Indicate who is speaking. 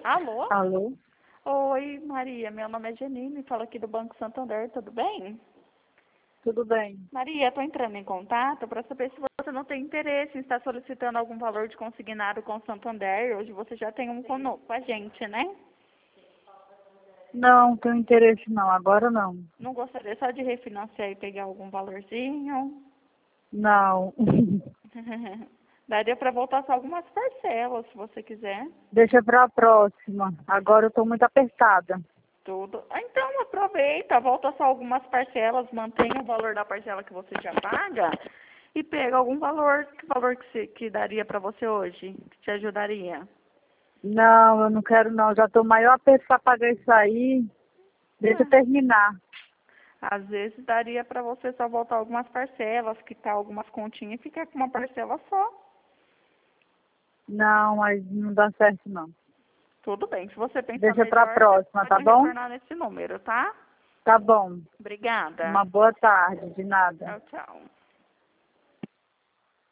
Speaker 1: Alô?
Speaker 2: Alô?
Speaker 1: Oi, Maria. Meu nome é Janine, falo aqui do Banco Santander, tudo bem?
Speaker 2: Tudo bem?
Speaker 1: Maria, estou entrando em contato para saber se você não tem interesse em estar solicitando algum valor de consignado com o Santander. Hoje você já tem um com a gente, né?
Speaker 2: Não, tenho interesse não, agora não.
Speaker 1: Não gostaria só de refinanciar e pegar algum valorzinho?
Speaker 2: Não.
Speaker 1: Daria para voltar só algumas parcelas, se você quiser.
Speaker 2: Deixa pra próxima. Agora eu tô muito apertada.
Speaker 1: Tudo. Então aproveita, volta só algumas parcelas, mantenha o valor da parcela que você já paga e pega algum valor, que valor que daria para você hoje, que te ajudaria.
Speaker 2: Não, eu não quero não. Já tô maior aperto pra pagar isso aí. Deixa eu terminar.
Speaker 1: Às vezes daria para você só voltar algumas parcelas, quitar algumas continhas e ficar com uma parcela só.
Speaker 2: Não, mas não dá certo não.
Speaker 1: Tudo bem, se você pensar
Speaker 2: Deixa pra
Speaker 1: melhor, você
Speaker 2: próxima, tá
Speaker 1: pode
Speaker 2: bom?
Speaker 1: retornar nesse número, tá?
Speaker 2: Tá bom.
Speaker 1: Obrigada.
Speaker 2: Uma boa tarde, de nada.
Speaker 1: Tchau, tchau.